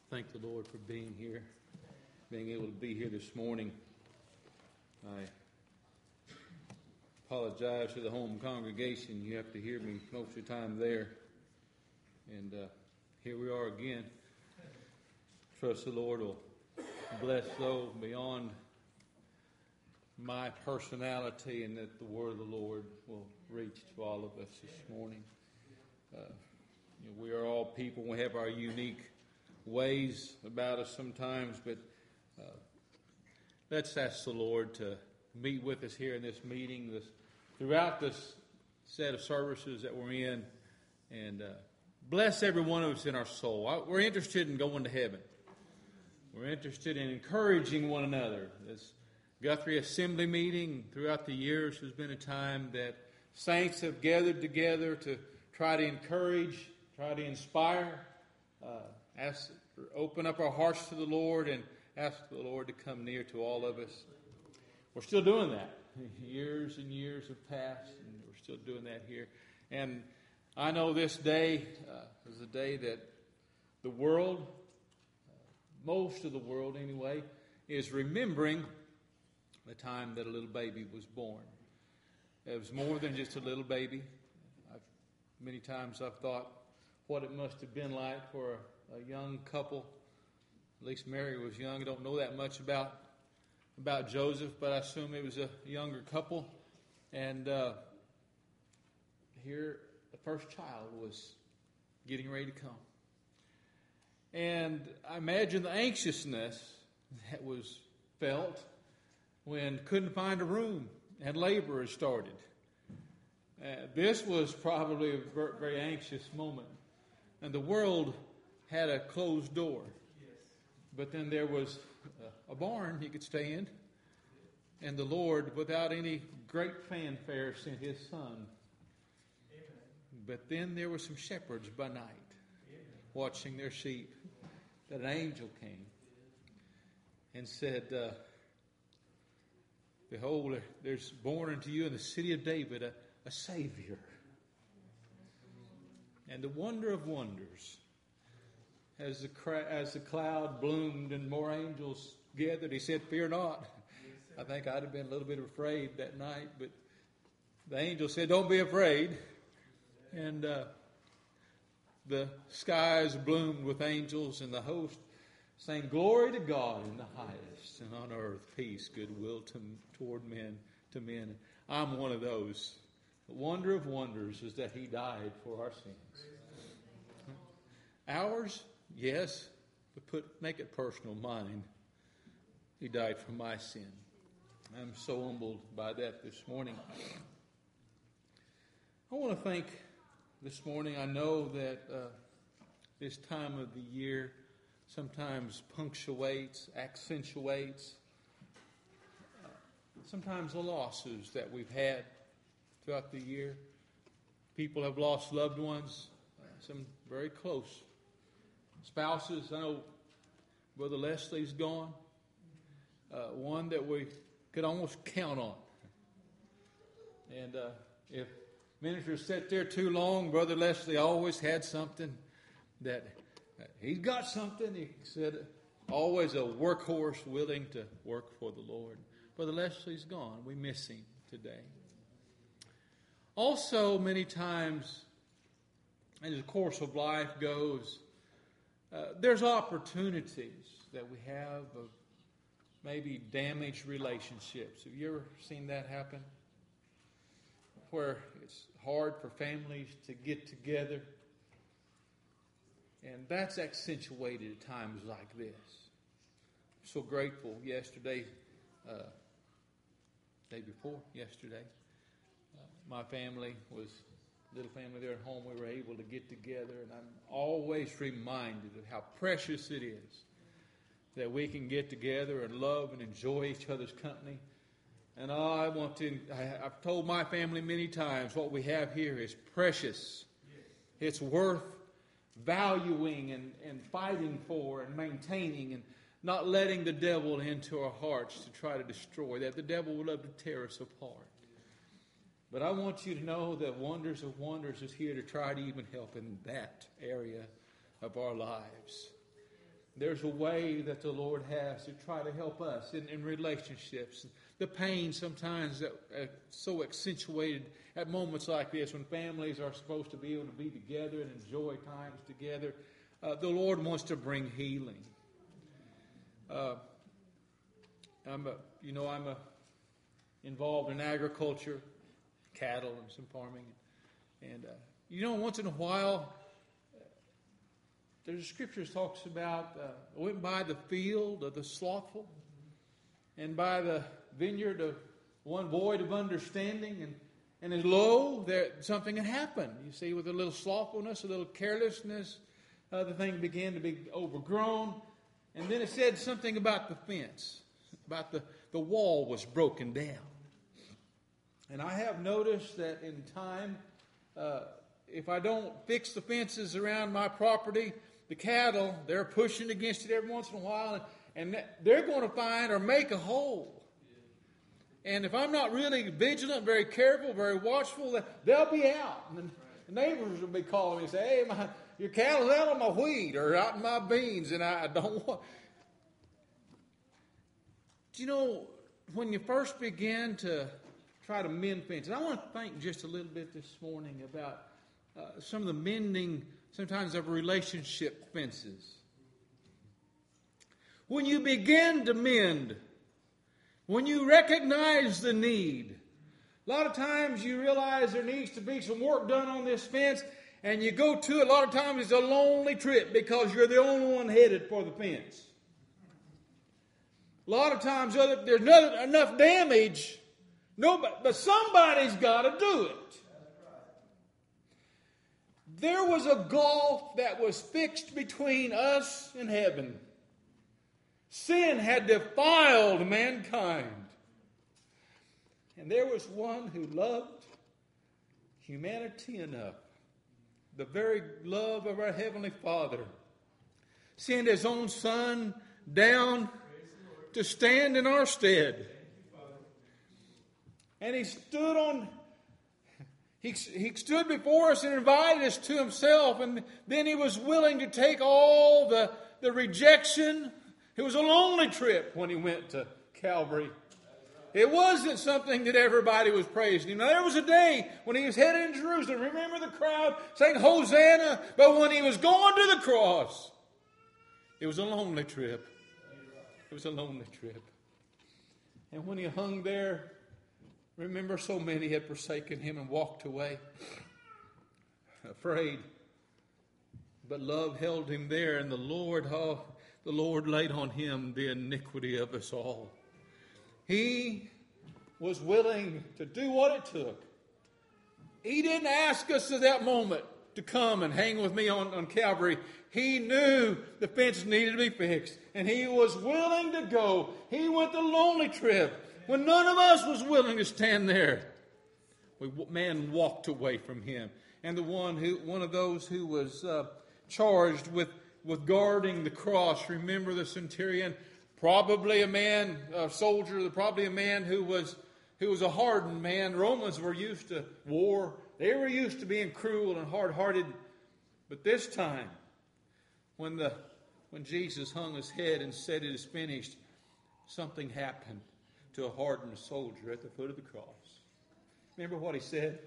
Thank the Lord for being here, being able to be here this morning. I apologize to the home congregation. You have to hear me most of the time there. And here we are again. Trust the Lord will bless those beyond my personality, and that the word of the Lord will reach to all of us this morning. We are all people. We have our unique ways about us sometimes, but let's ask the Lord to meet with us here in this meeting, throughout this set of services that we're in, and bless every one of us in our soul. We're interested in going to heaven. We're interested in encouraging one another. This Guthrie Assembly meeting throughout the years has been a time that saints have gathered together to try to encourage, try to inspire, open up our hearts to the Lord and ask the Lord to come near to all of us. We're still doing that. Years and years have passed, and we're still doing that here. And I know this day is a day that the world, most of the world anyway, is remembering the time that a little baby was born. It was more than just a little baby. Many times I've thought what it must have been like for a young couple. At least Mary was young. I don't know that much about Joseph, but I assume it was a younger couple. And here the first child was getting ready to come. And I imagine the anxiousness that was felt when couldn't find a room and labor had started. This was probably a very anxious moment. And the world had a closed door. But then there was a barn he could stay in. And the Lord, without any great fanfare, sent his son. But then there were some shepherds by night watching their sheep. That an angel came and said, "Behold, there's born unto you in the city of David a Savior." And the wonder of wonders, as the cloud bloomed and more angels gathered, he said, "Fear not." I think I'd have been a little bit afraid that night, but the angel said, "Don't be afraid." And the skies bloomed with angels, and the host sang, "Glory to God in the highest, and on earth peace, goodwill toward men, to men." I'm one of those. The wonder of wonders is that he died for our sins. Ours, yes, but make it personal. Mine. He died for my sin. I'm so humbled by that this morning. I want to thank this morning. I know that this time of the year sometimes punctuates, accentuates, sometimes the losses that we've had throughout the year. People have lost loved ones, some very close spouses. I know Brother Leslie's gone, one that we could almost count on. And if ministers sat there too long, Brother Leslie always had something that he's got something. He said, always a workhorse willing to work for the Lord. Brother Leslie's gone. We miss him today. Also, many times, as the course of life goes, there's opportunities that we have of maybe damaged relationships. Have you ever seen that happen? Where it's hard for families to get together. And that's accentuated at times like this. I'm so grateful yesterday, day before yesterday, my family was, little family there at home, we were able to get together. And I'm always reminded of how precious it is that we can get together and love and enjoy each other's company. And I've told my family many times, what we have here is precious. It's worth valuing and fighting for and maintaining, and not letting the devil into our hearts to try to destroy that. The devil would love to tear us apart. But I want you to know that Wonders of Wonders is here to try to even help in that area of our lives. there's a way that the Lord has to try to help us in relationships. The pain sometimes that so accentuated at moments like this when families are supposed to be able to be together and enjoy times together. The Lord wants to bring healing. I'm involved in agriculture, cattle, and some farming. And, once in a while, there's a scripture that talks about, I went by the field of the slothful and by the vineyard of one void of understanding. And as lo, there something had happened. You see, with a little slothfulness, a little carelessness, the thing began to be overgrown. And then it said something about the fence, about the wall was broken down. And I have noticed that in time, if I don't fix the fences around my property, the cattle, they're pushing against it every once in a while, and they're going to find or make a hole. And if I'm not really vigilant, very careful, very watchful, they'll be out. And the neighbors will be calling me and say, hey, your cattle's out on my wheat or out in my beans, and I don't want... Do you know, when you first begin to try to mend fences, I want to think just a little bit this morning about some of the mending, sometimes of relationship fences. When you begin to mend, when you recognize the need, a lot of times you realize there needs to be some work done on this fence, and you go to it. A lot of times it's a lonely trip because you're the only one headed for the fence. A lot of times there's not enough damage, but somebody's got to do it. There was a gulf that was fixed between us and heaven. Sin had defiled mankind. And there was one who loved humanity enough, the very love of our Heavenly Father, sent His own Son down to stand in our stead. And He stood before us and invited us to Himself, and then He was willing to take all the rejection. It was a lonely trip when He went to Calvary. It wasn't something that everybody was praising Him. Now, there was a day when He was headed into Jerusalem. Remember the crowd saying, Hosanna? But when He was going to the cross, it was a lonely trip. It was a lonely trip. And when He hung there, remember, so many had forsaken Him and walked away, afraid. But love held Him there, and the Lord laid on Him the iniquity of us all. He was willing to do what it took. He didn't ask us at that moment to come and hang with me on Calvary. He knew the fence needed to be fixed, and He was willing to go. He went the lonely trip. When none of us was willing to stand there, man walked away from Him. And one of those who was charged with guarding the cross, remember the centurion, probably a soldier, probably a man who was a hardened man. Romans were used to war. They were used to being cruel and hard-hearted. But this time, when Jesus hung His head and said it is finished, something happened to a hardened soldier at the foot of the cross. Remember what He said?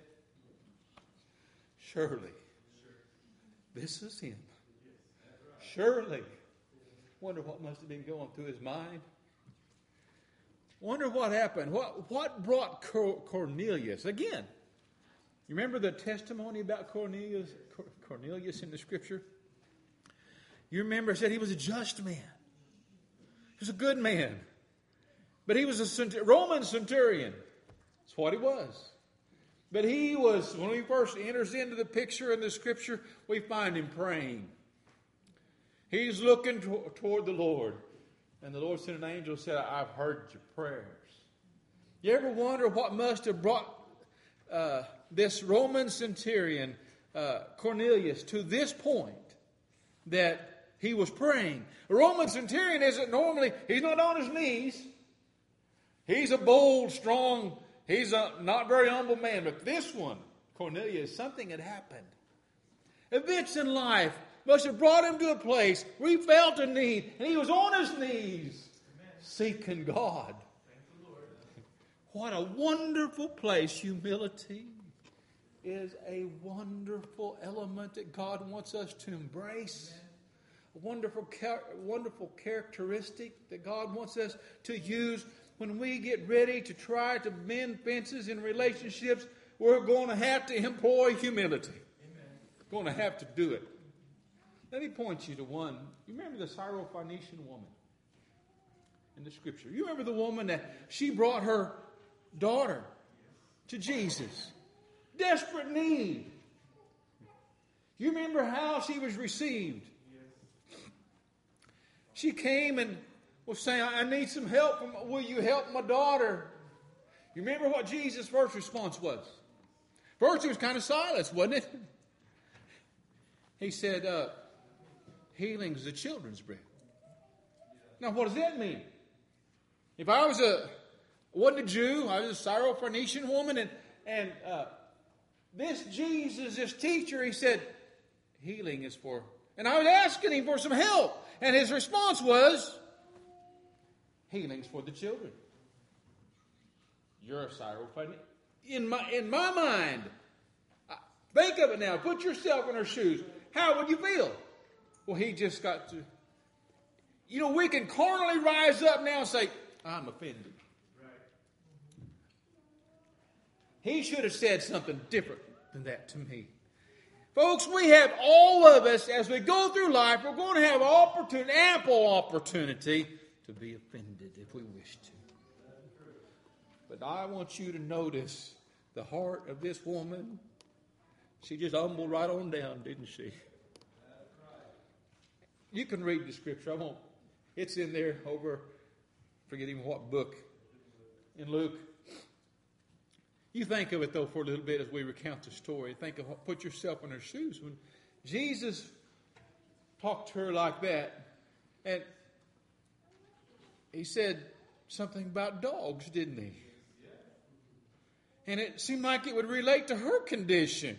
Surely, this is Him. Surely. Wonder what must have been going through His mind. Wonder what happened. What brought Cornelius? Again, you remember the testimony about Cornelius in the Scripture? You remember it said he was a just man. He was a good man. But he was a Roman centurion. That's what he was. But he was, when he first enters into the picture in the Scripture, we find him praying. He's looking toward the Lord. And the Lord sent an angel and said, I've heard your prayers. You ever wonder what must have brought this Roman centurion, Cornelius, to this point that he was praying? A Roman centurion isn't normally, he's not on his knees. He's a bold, strong, he's a not very humble man. But this one, Cornelius, something had happened. Events in life must have brought him to a place where he felt a need, and he was on his knees seeking God. What a wonderful place. Humility is a wonderful element that God wants us to embrace. A wonderful characteristic that God wants us to use when we get ready to try to mend fences in relationships. We're going to have to employ humility. We're going to have to do it. Let me point you to one. You remember the Syrophoenician woman in the Scripture? You remember the woman that she brought her daughter to Jesus. Desperate need. You remember how she was received? She came and was saying, I need some help. Will you help my daughter? You remember what Jesus' first response was? First, it was kind of silence, wasn't it? He said, healing is the children's bread. Now, what does that mean? If I wasn't a Jew, I was a Syrophoenician woman, and this Jesus, this teacher, he said, healing is for... And I was asking him for some help. And his response was, healing's for the children. You're a Syrophoenician. In my mind, think of it now. Put yourself in her shoes. How would you feel? Well, he just got to... You know, we can carnally rise up now and say, I'm offended. He should have said something different than that to me. Folks, we have all of us, as we go through life, we're going to have ample opportunity to be offended if we wish to. But I want you to notice the heart of this woman. She just humbled right on down, didn't she? You can read the Scripture. I won't. It's in there over, forget even what book, in Luke. You think of it, though, for a little bit as we recount the story. Put yourself in her shoes. When Jesus talked to her like that, and he said something about dogs, didn't he? And it seemed like it would relate to her condition.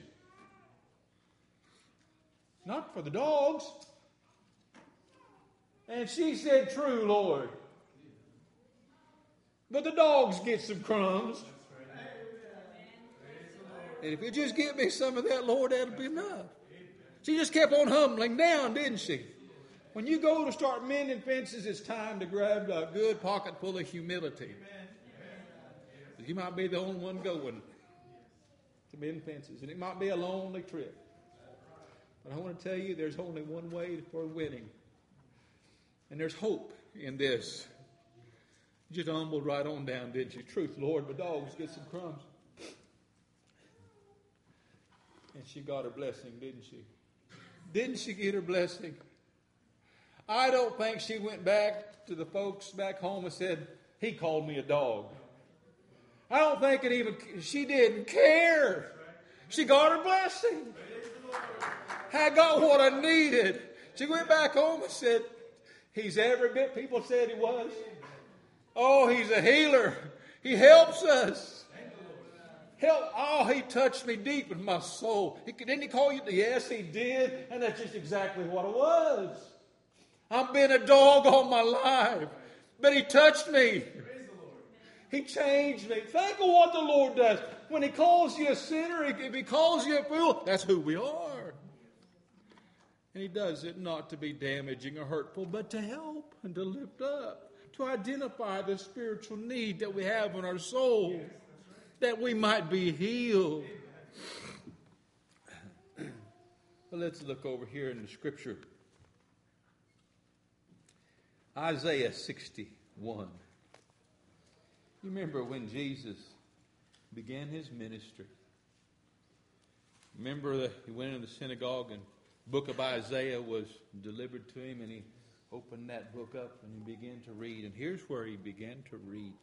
Not for the dogs. And she said, true, Lord. But the dogs get some crumbs. And if you just give me some of that, Lord, that'll be enough. She just kept on humbling down, didn't she? When you go to start mending fences, it's time to grab a good pocket full of humility. You might be the only one going to mend fences. And it might be a lonely trip. But I want to tell you, there's only one way for winning. And there's hope in this. You just humbled right on down, didn't you? Truth, Lord, but dogs get some crumbs. And she got her blessing, didn't she? Didn't she get her blessing? I don't think she went back to the folks back home and said, he called me a dog. I don't think she didn't care. She got her blessing. I got what I needed. She went back home and said, he's every bit people said he was. Oh, he's a healer. He helps us. He touched me deep in my soul. Didn't he call you? Yes, he did. And that's just exactly what it was. I've been a dog all my life. But he touched me. He changed me. Think of what the Lord does. When he calls you a sinner, if he calls you a fool, that's who we are. And he does it not to be damaging or hurtful, but to help and to lift up. To identify the spiritual need that we have in our soul. That we might be healed. But let's look over here in the Scripture. Isaiah 61. You remember when Jesus began his ministry. Remember that he went into the synagogue and the book of Isaiah was delivered to him, and he opened that book up and he began to read. And here's where he began to read.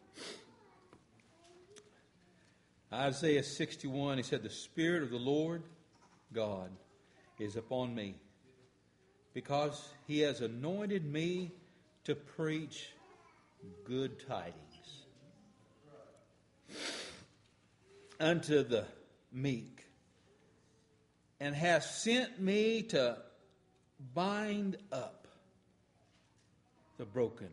Isaiah 61, he said, the Spirit of the Lord God is upon me, because he has anointed me to preach good tidings unto the meek, and hath sent me to bind up the broken.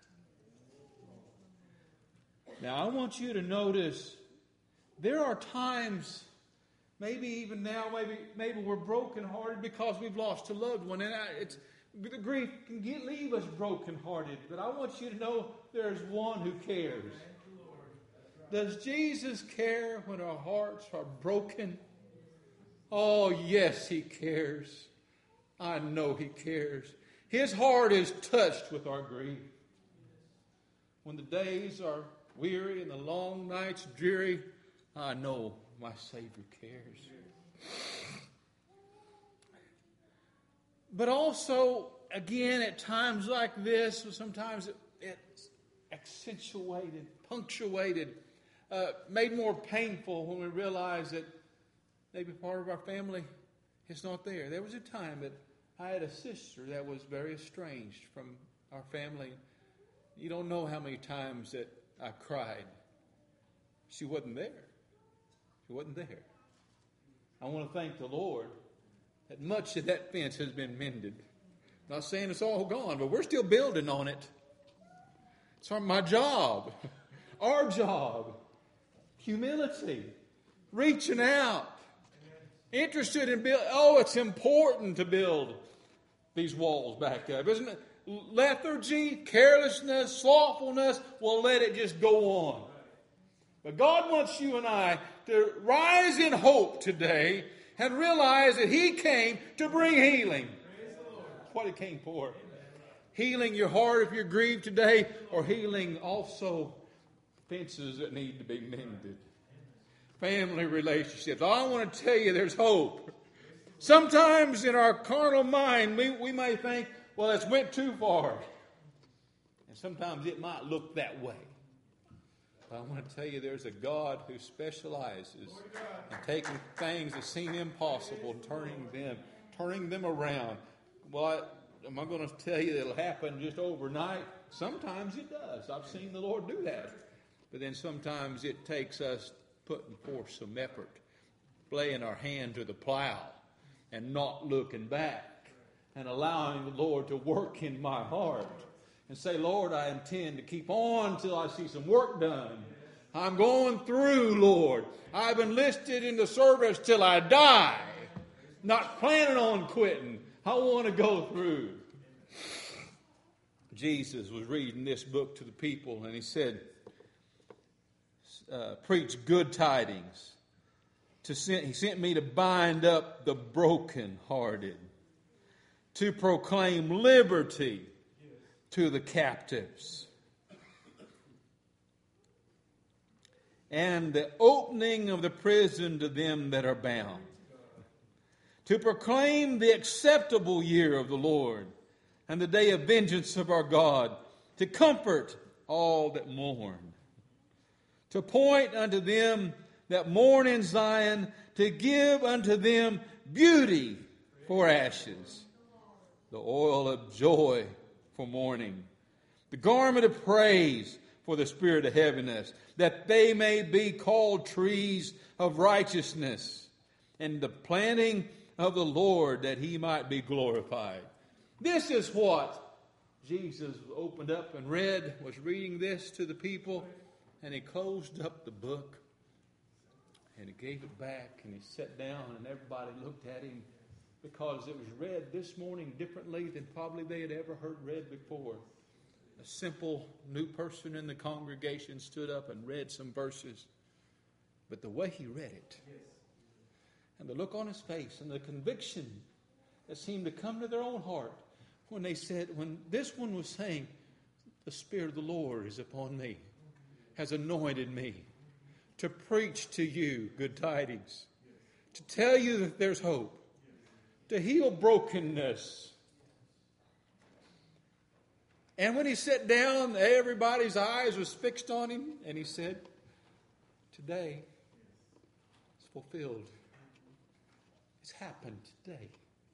Now, I want you to notice there are times, maybe even now, maybe we're brokenhearted because we've lost a loved one. And the grief can leave us brokenhearted. But I want you to know there's one who cares. Does Jesus care when our hearts are broken? Oh, yes, He cares. I know He cares. His heart is touched with our grief. When the days are weary and the long nights dreary, I know my Savior cares. But also, again, at times like this, sometimes it's accentuated, punctuated, made more painful when we realize that maybe part of our family is not there. There was a time that I had a sister that was very estranged from our family. You don't know how many times that I cried. She wasn't there. She wasn't there. I want to thank the Lord that much of that fence has been mended. I'm not saying it's all gone, but we're still building on it. It's my job, our job. Humility, reaching out, interested in building. Oh, it's important to build these walls back up, isn't it? Lethargy, carelessness, slothfulness will let it just go on. But God wants you and I to rise in hope today and realize that He came to bring healing. That's what He came for. Amen. Healing your heart if you're grieved today, or healing also fences that need to be mended. Family relationships. I want to tell you there's hope. Sometimes in our carnal mind, we may think, well, it's went too far. And sometimes it might look that way. But I want to tell you there's a God who specializes in taking things that seem impossible and turning them around. Well, am I going to tell you it'll happen just overnight? Sometimes it does. I've seen the Lord do that. But then sometimes it takes us putting forth some effort, laying our hand to the plow and not looking back and allowing the Lord to work in my heart and say, Lord, I intend to keep on till I see some work done. I'm going through, Lord. I've enlisted in the service till I die. Not planning on quitting. I want to go through. Jesus was reading this book to the people and He said, preach good tidings. He sent me to bind up the brokenhearted, to proclaim liberty to the captives, and the opening of the prison to them that are bound, to proclaim the acceptable year of the Lord and the day of vengeance of our God, to comfort all that mourn, to point unto them that mourn in Zion, to give unto them beauty for ashes, the oil of joy for mourning, the garment of praise for the spirit of heaviness, that they may be called trees of righteousness, and the planting of the Lord, that He might be glorified. This is what Jesus opened up and was reading this to the people, and He closed up the book, and He gave it back, and He sat down, and everybody looked at Him, because it was read this morning differently than probably they had ever heard read before. A simple new person in the congregation stood up and read some verses, but the way he read it, and the look on his face, and the conviction that seemed to come to their own heart when this one was saying, the Spirit of the Lord is upon me, has anointed me to preach to you good tidings, to tell you that there's hope, to heal brokenness. And when he sat down, everybody's eyes was fixed on him, and he said, today it's fulfilled. It's happened today.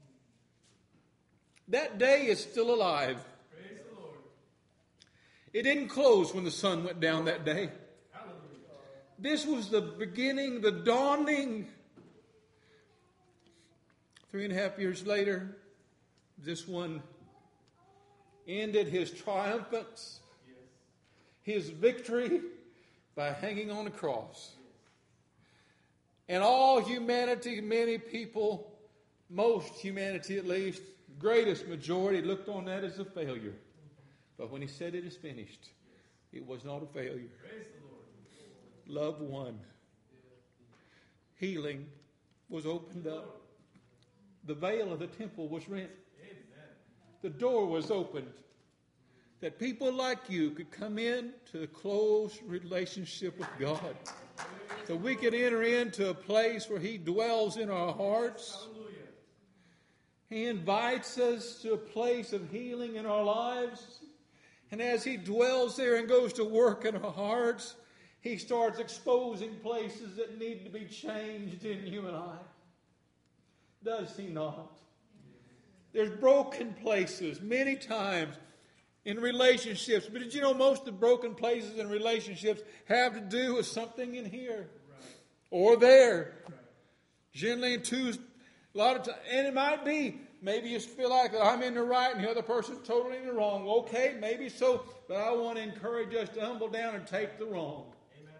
That day is still alive. Praise the Lord. It didn't close when the sun went down that day. Hallelujah. This was the beginning, the dawning. 3.5 years later, This one ended his triumphance, his victory, by hanging on the cross. And all humanity, many people, most humanity at least, greatest majority, looked on that as a failure. But when he said it is finished, it was not a failure. Love won. Healing was opened up. The veil of the temple was rent. The door was opened. That people like you could come into a close relationship with God. So we could enter into a place where He dwells in our hearts. He invites us to a place of healing in our lives. And as He dwells there and goes to work in our hearts, He starts exposing places that need to be changed in you and I. Does He not? There's broken places many times in relationships. But did you know most of the broken places in relationships have to do with something in here or there? Generally in two, a lot of times. And it might be, maybe you feel like I'm in the right and the other person's totally in the wrong. Okay, maybe so. But I want to encourage us to humble down and take the wrong. Amen.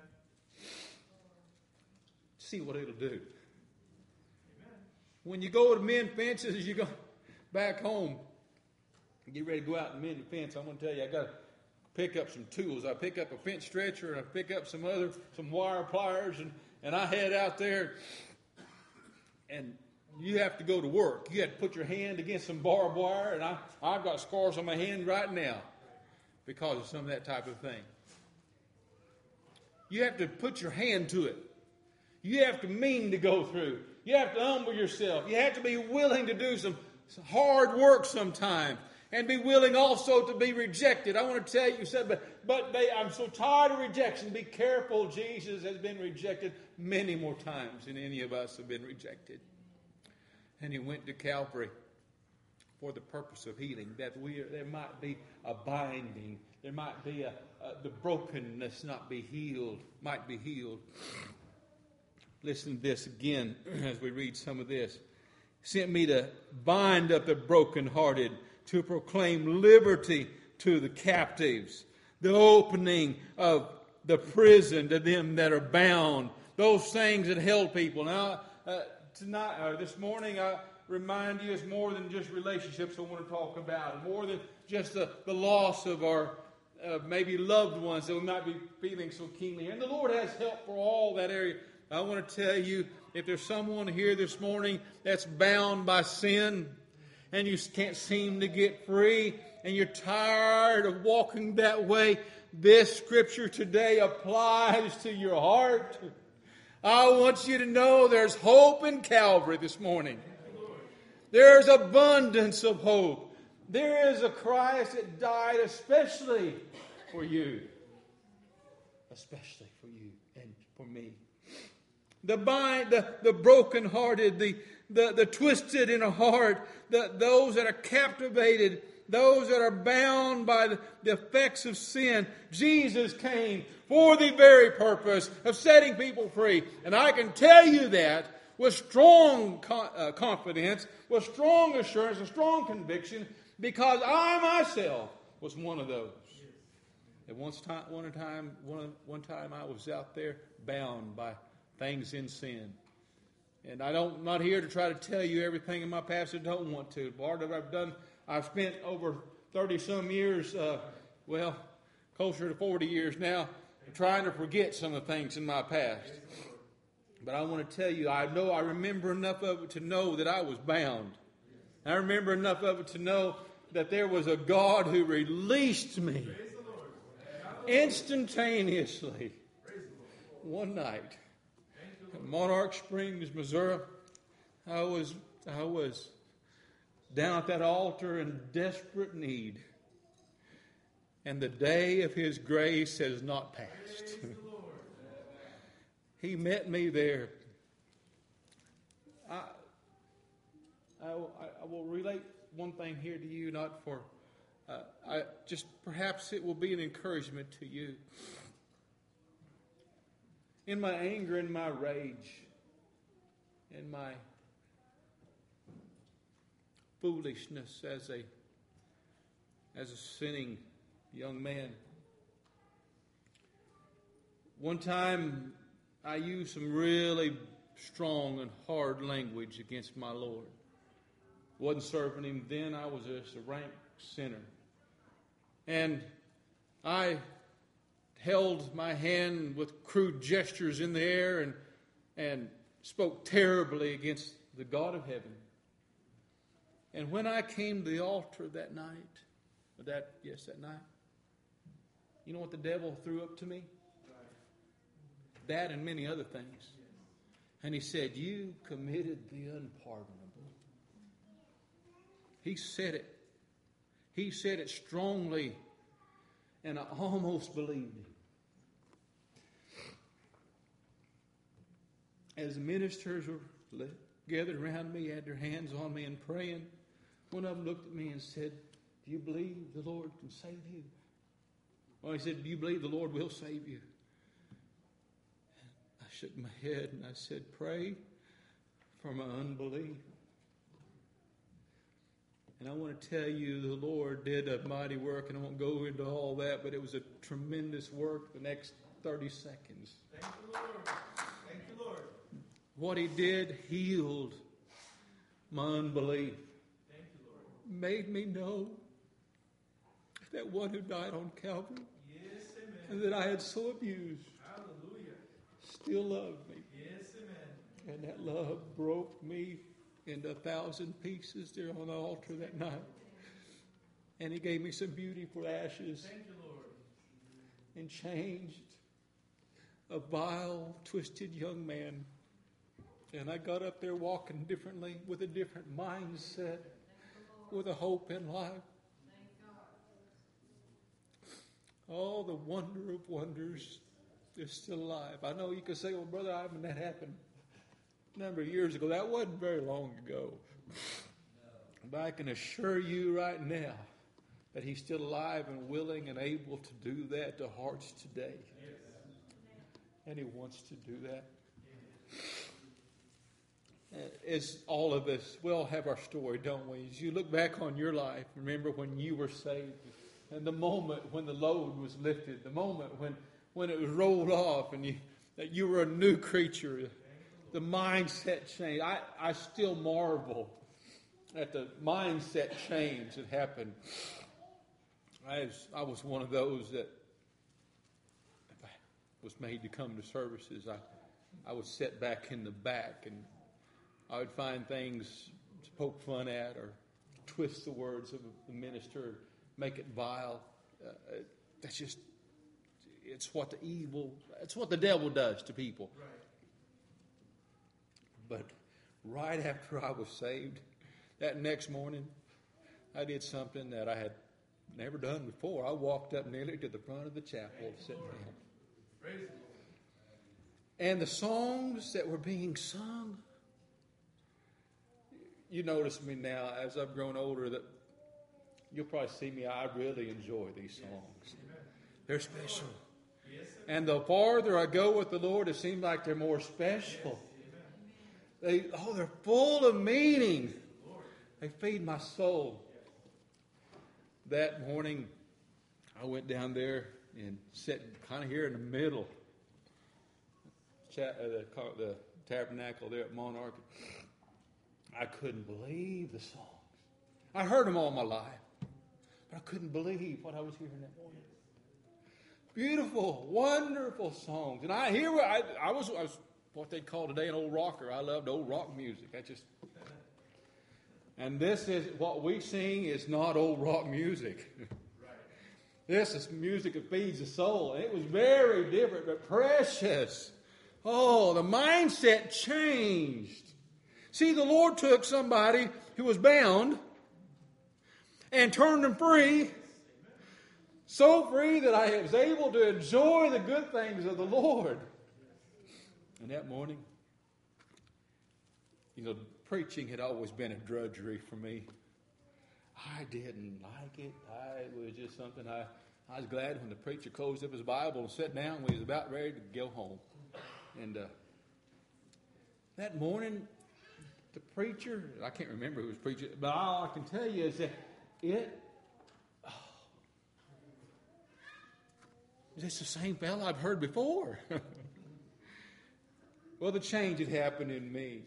See what it'll do. Amen. When you go to mend fences, you go back home, get ready to go out and mend the fence. I'm going to tell you, I got to pick up some tools. I pick up a fence stretcher and I pick up some wire pliers, and I head out there, and you have to go to work. You have to put your hand against some barbed wire, and I've got scars on my hand right now because of some of that type of thing. You have to put your hand to it. You have to mean to go through. You have to humble yourself. You have to be willing to do some hard work sometimes, and be willing also to be rejected. I want to tell you something, but I'm so tired of rejection. Be careful. Jesus has been rejected many more times than any of us have been rejected. And He went to Calvary for the purpose of healing, that there might be a binding, there might be the brokenness might be healed. Listen to this again as we read some of this. Sent me to bind up the brokenhearted, to proclaim liberty to the captives, the opening of the prison to them that are bound, those things that held people. Now, this morning, I remind you, it's more than just relationships I want to talk about, more than just the loss of our maybe loved ones that we might be feeling so keenly. And the Lord has help for all that area. I want to tell you, if there's someone here this morning that's bound by sin and you can't seem to get free and you're tired of walking that way, this scripture today applies to your heart. I want you to know there's hope in Calvary this morning. There's abundance of hope. There is a Christ that died especially for you. Especially for you and for me. The brokenhearted, the twisted in a heart, those that are captivated, those that are bound by the effects of sin. Jesus came for the very purpose of setting people free. And I can tell you that with strong confidence, with strong assurance, with strong conviction, because I myself was one of those. At one time I was out there bound by things in sin. And I'm not here to try to tell you everything in my past. I don't want to. Part of what I've spent over 30-some years, closer to 40 years now, trying to forget some of the things in my past. But I want to tell you, I remember enough of it to know that I was bound. I remember enough of it to know that there was a God who released me instantaneously one night. In Monarch Springs, Missouri, I was down at that altar in desperate need. And the day of His grace has not passed. He met me there. I will relate one thing here to you, not for, perhaps it will be an encouragement to you. In my anger, in my rage, in my foolishness as a sinning young man. One time I used some really strong and hard language against my Lord. Wasn't serving Him then. I was just a rank sinner. And I held my hand with crude gestures in the air and spoke terribly against the God of heaven. And when I came to the altar that night, that night, you know what the devil threw up to me? That and many other things. And he said, "You committed the unpardonable." He said it. He said it strongly, and I almost believed him. As the ministers were gathered around me, had their hands on me and praying, one of them looked at me and said, "Do you believe the Lord can save you?" Well, he said, "Do you believe the Lord will save you?" And I shook my head and I said, "Pray for my unbelief." And I want to tell you, the Lord did a mighty work, and I won't go into all that, but it was a tremendous work the next 30 seconds. Thank you, Lord. Thank you, Lord. What He did healed my unbelief. Thank you, Lord. Made me know that one who died on Calvary, yes, amen, and that I had so abused, hallelujah, still loved me. yes, amen, And that love broke me into 1,000 pieces there on the altar that night. And He gave me some beauty for ashes. thank you, Lord, And changed a vile, twisted young man. And I got up there walking differently, with a different mindset, with a hope in life. Oh, the wonder of wonders is still alive. I know you could say, "Well, Brother Ivan, that happened a number of years ago." That wasn't very long ago. But I can assure you right now that He's still alive and willing and able to do that to hearts today. And He wants to do that. As all of us, we all have our story, don't we? As you look back on your life, remember when you were saved, and the moment when the load was lifted, the moment when it was rolled off, and that you were a new creature, the mindset change. I still marvel at the mindset change that happened. I was one of those that, if I was made to come to services, I would sit back in the back, and I would find things to poke fun at or twist the words of the minister, make it vile. That's just, it's what the devil does to people. right, But right after I was saved, that next morning, I did something that I had never done before. I walked up nearly to the front of the chapel to sit down. praise the Lord, And the songs that were being sung, you notice me now as I've grown older that you'll probably see me, I really enjoy these songs. They're special. yes, And the farther I go with the Lord, it seems like they're more special. They're full of meaning. They feed my soul. That morning, I went down there and sat kind of here in the middle, the tabernacle there at Monarch. I couldn't believe the songs. I heard them all my life, but I couldn't believe what I was hearing that morning. Beautiful, wonderful songs. And I was what they'd call today an old rocker. I loved old rock music. And this is what we sing is not old rock music. right, This is music that feeds the soul. And it was very different, but precious. Oh, the mindset changed. See, the Lord took somebody who was bound and turned them free. So free that I was able to enjoy the good things of the Lord. And that morning, preaching had always been a drudgery for me. I didn't like it. It was just something I was glad when the preacher closed up his Bible and sat down when he was about ready to go home. And that morning, the preacher, I can't remember who was preaching, but all I can tell you is that it's the same fellow I've heard before. Well, the change had happened in me.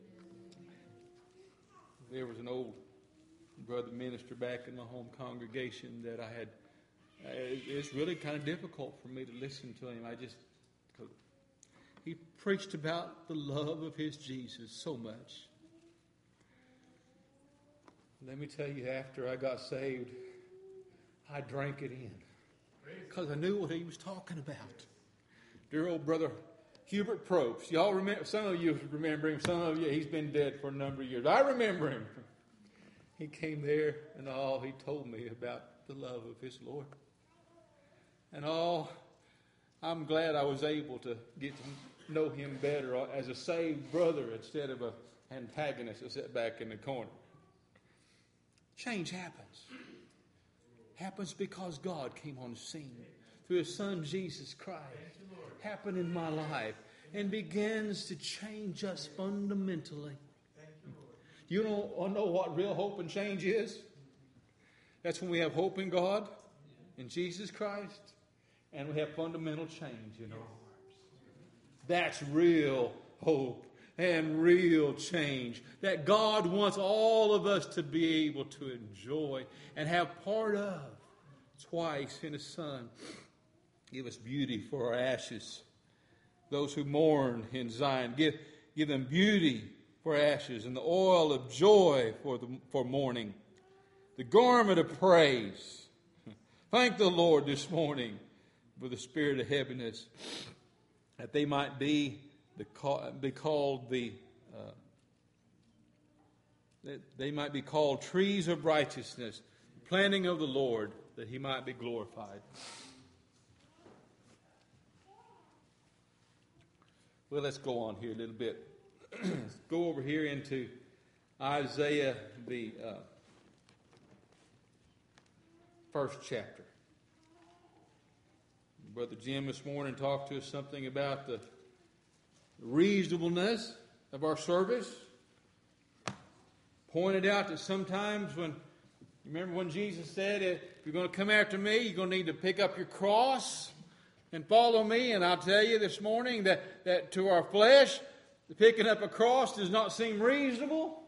There was an old brother minister back in my home congregation that I had. It's really kind of difficult for me to listen to him. Because he preached about the love of his Jesus so much. Let me tell you, after I got saved, I drank it in. Because I knew what he was talking about. Dear old brother Hubert Probst. Y'all remember? Some of you remember him. Some of you, he's been dead for a number of years. I remember him. He came there and he told me about the love of his Lord. And I'm glad I was able to get to know him better as a saved brother instead of an antagonist that sat back in the corner. Change happens. Happens because God came on the scene through His Son Jesus Christ. Happened in my life and begins to change us fundamentally. You know what real hope and change is? That's when we have hope in God, in Jesus Christ, and we have fundamental change in our hearts. That's real hope and real change that God wants all of us to be able to enjoy and have part of. Twice in His Son, give us beauty for our ashes. Those who mourn in Zion, give them beauty for ashes and the oil of joy for mourning. The garment of praise. Thank the Lord this morning for the spirit of heaviness, that they might be called they might be called trees of righteousness, planting of the Lord, that He might be glorified. Well, let's go on here a little bit. Let's go over here into Isaiah, the first chapter. Brother Jim this morning talked to us something about the reasonableness of our service. Pointed out that sometimes remember when Jesus said, if you're going to come after me, you're going to need to pick up your cross and follow me. And I'll tell you this morning that to our flesh, picking up a cross does not seem reasonable,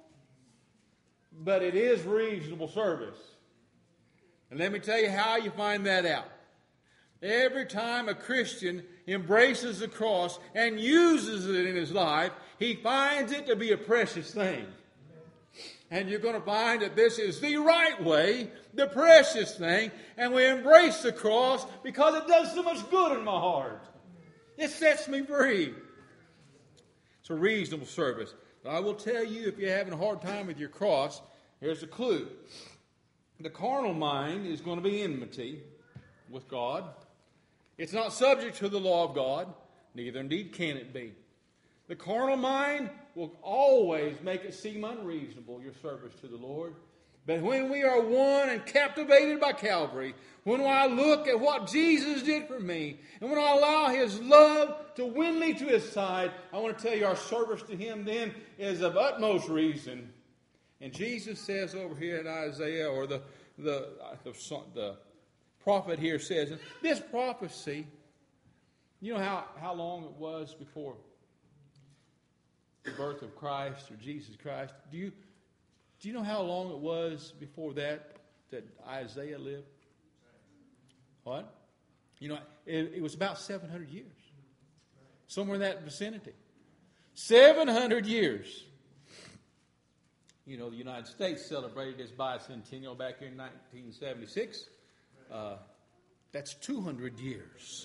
but it is reasonable service. And let me tell you how you find that out. Every time a Christian embraces the cross and uses it in his life, he finds it to be a precious thing. And you're going to find that this is the right way, the precious thing, and we embrace the cross because it does so much good in my heart. It sets me free. It's a reasonable service. But I will tell you, if you're having a hard time with your cross, here's a clue. The carnal mind is going to be enmity with God. It's not subject to the law of God, neither indeed can it be. The carnal mind will always make it seem unreasonable, your service to the Lord. But when we are won and captivated by Calvary, when I look at what Jesus did for me, and when I allow His love to win me to His side, I want to tell you our service to Him then is of utmost reason. And Jesus says over here in Isaiah, or the prophet here says, this prophecy, you know how long it was before the birth of Christ or Jesus Christ? Do you know how long it was before that Isaiah lived? What? You know, it was about 700 years. Somewhere in that vicinity. 700 years. You know, the United States celebrated its bicentennial back in 1976. That's 200 years.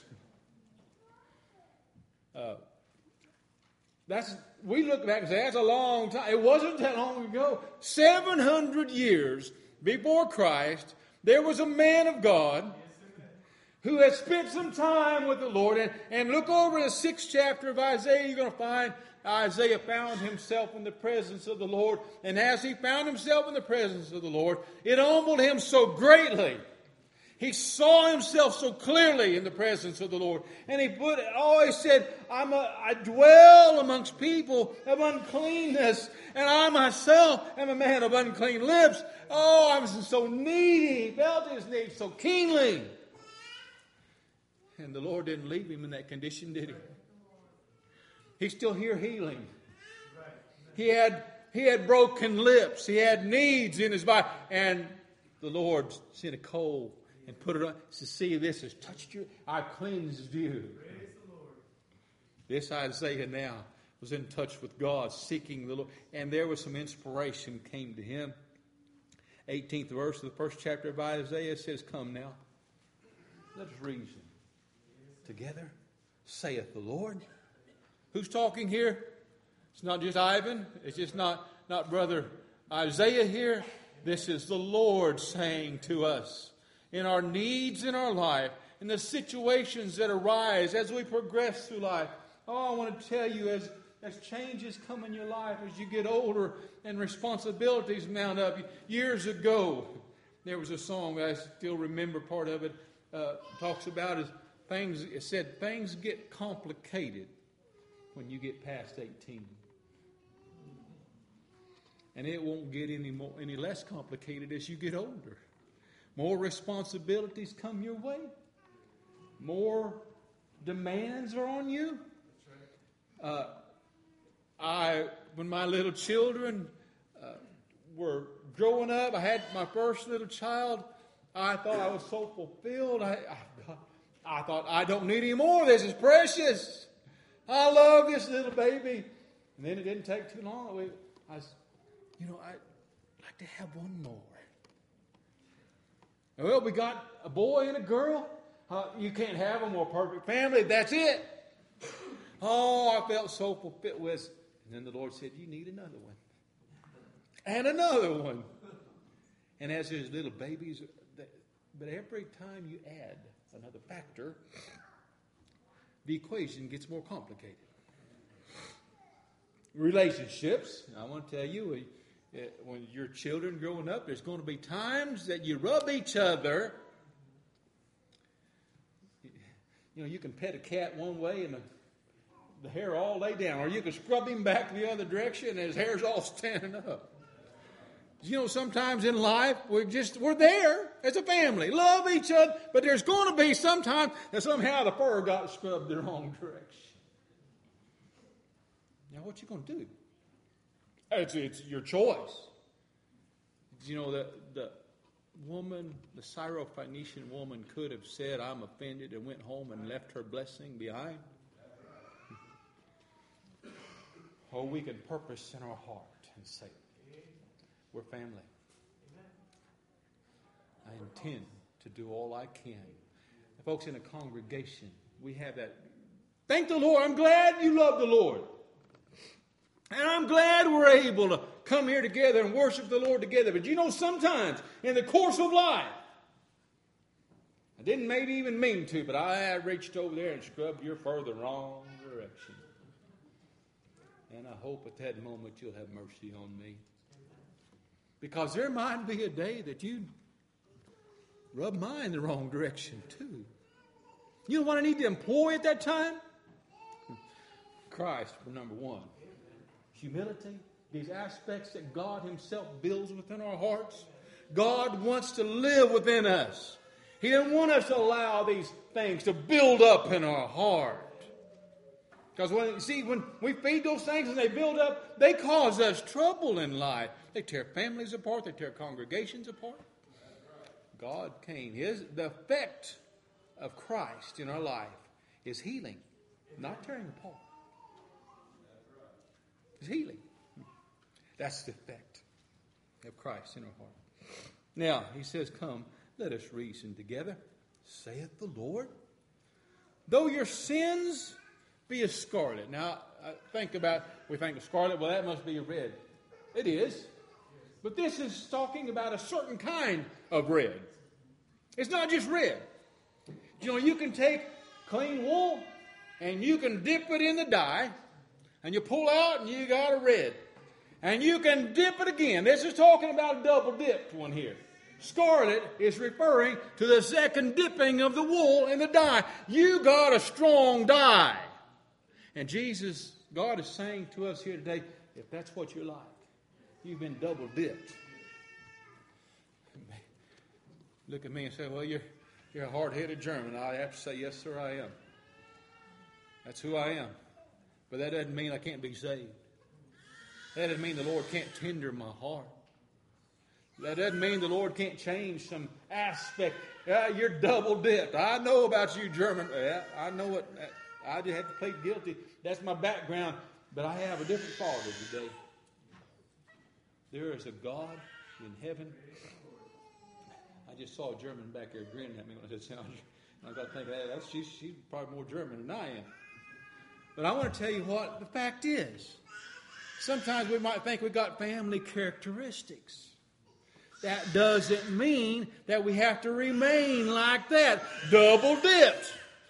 We look back and say, that's a long time. It wasn't that long ago. 700 years before Christ, there was a man of God who had spent some time with the Lord. And look over the 6th chapter of Isaiah. You're going to find Isaiah found himself in the presence of the Lord. And as he found himself in the presence of the Lord, it humbled him so greatly. He saw himself so clearly in the presence of the Lord. And he always said, I dwell amongst people of uncleanness, and I myself am a man of unclean lips. Oh, I'm so needy. He felt his need so keenly. And the Lord didn't leave him in that condition, did he? He's still here healing. He had broken lips. He had needs in his body. And the Lord sent a coal and put it on. To see, this has touched you. I've cleansed you. Praise the Lord. This Isaiah now was in touch with God, seeking the Lord. And there was some inspiration came to him. 18th verse of the first chapter of Isaiah says, come now, let us reason together, saith the Lord. Who's talking here? It's not just Ivan. It's just not Brother Isaiah here. This is the Lord saying to us in our needs in our life, in the situations that arise as we progress through life. Oh, I want to tell you, as changes come in your life, as you get older and responsibilities mount up. Years ago, there was a song, I still remember part of it, talks about it said things get complicated when you get past 18. And it won't get any less complicated as you get older. More responsibilities come your way. More demands are on you. When my little children were growing up, I had my first little child. I thought I was so fulfilled. I thought, I don't need any more. This is precious. I love this little baby. And then it didn't take too long. I'd like to have one more. Well, we got a boy and a girl. You can't have a more perfect family. That's it. Oh, I felt so fulfilled with. And then the Lord said, you need another one. And another one. And as there's little babies, but every time you add another factor, the equation gets more complicated. Relationships. I want to tell you, when your children growing up, there's going to be times that you rub each other. You can pet a cat one way and the hair all lay down, or you can scrub him back the other direction and his hair's all standing up. Sometimes in life we're there as a family, love each other, but there's going to be some time that somehow the fur got scrubbed the wrong direction. Now, what you going to do? It's your choice. The woman, the Syrophoenician woman, could have said, I'm offended, and went home and left her blessing behind. Or we can purpose in our heart and say, we're family. I intend to do all I can. Folks, in a congregation, we have that. Thank the Lord. I'm glad you love the Lord. And I'm glad we're able to come here together and worship the Lord together. But sometimes in the course of life, I didn't maybe even mean to, but I reached over there and scrubbed your fur the wrong direction. And I hope at that moment you'll have mercy on me. Because there might be a day that you rub mine the wrong direction too. You know what I need to employ at that time? Christ, for number one. Humility, these aspects that God Himself builds within our hearts. God wants to live within us. He doesn't want us to allow these things to build up in our heart. Because when we feed those things and they build up, they cause us trouble in life. They tear families apart. They tear congregations apart. God came. The effect of Christ in our life is healing, not tearing apart. It's healing. That's the effect of Christ in our heart. Now, He says, come, let us reason together, saith the Lord. Though your sins be as scarlet. Now, we think of scarlet, well, that must be red. It is. But this is talking about a certain kind of red. It's not just red. You can take clean wool and you can dip it in the dye and you pull out and you got a red. And you can dip it again. This is talking about a double dipped one here. Scarlet is referring to the second dipping of the wool in the dye. You got a strong dye. And God is saying to us here today, if that's what you like, you've been double dipped. Look at me and say, well, you're a hard-headed German. I have to say, yes, sir, I am. That's who I am. But that doesn't mean I can't be saved. That doesn't mean the Lord can't tender my heart. That doesn't mean the Lord can't change some aspect. You're double dipped. I know about you, German. I know it. I just have to plead guilty. That's my background. But I have a different Father today. There is a God in heaven. I just saw a German back there grinning at me when I said Sandra. I got to think, she's probably more German than I am. But I want to tell you what the fact is. Sometimes we might think we got family characteristics. That doesn't mean that we have to remain like that, double dipped.